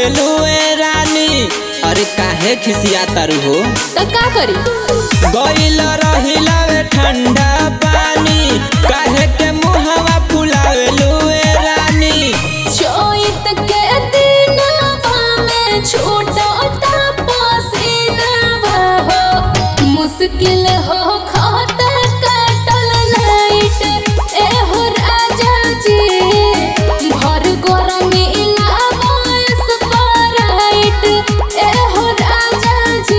फुलावेलू ए रानी। अरे काहे खिसिया तारू हो? तो का करी? गइल रहिला वे ठंडा पानी, काहे के मुहवा फुलावेलू ए रानी। चोइत के दिनवा में छूटता पसीनावा हो, मुश्किल हो खाता कटल नाइट। ए हो राजा जी भर गरमी लावा स्प्राइट। ए हो राजा जी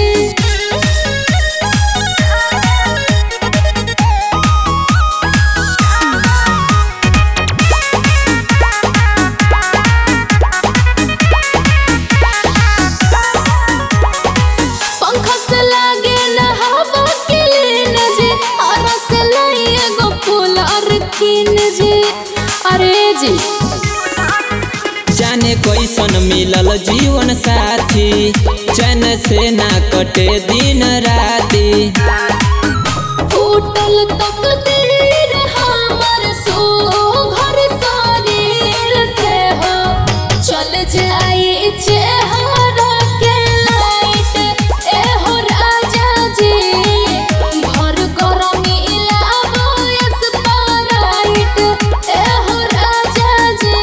पंखा से लागे न हवा के लेन जे, और से लाइए गो कूलर किन जे। अरे जी जाने कैसन मिलल जीवन साथी, चैन से ना कटे दिन राती। फूटल तकदीर हमर सोभर शरीर के हो, चल जाई चेहरा के लाइट। ए हो राजा जी भर गरमी लावा स्प्राइट। ए हो राजा जी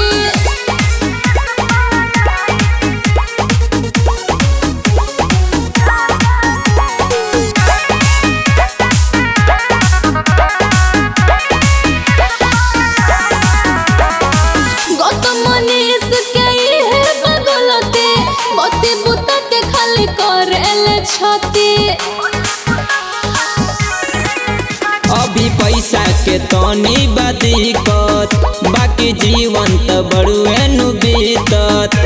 गौतम मनीष के इहे बगलते, बत्ती बुता के खाली करेल छती। अभी पैसा के तनी बदिकत, बाकी जीवन त बड़ुए नु बीतत।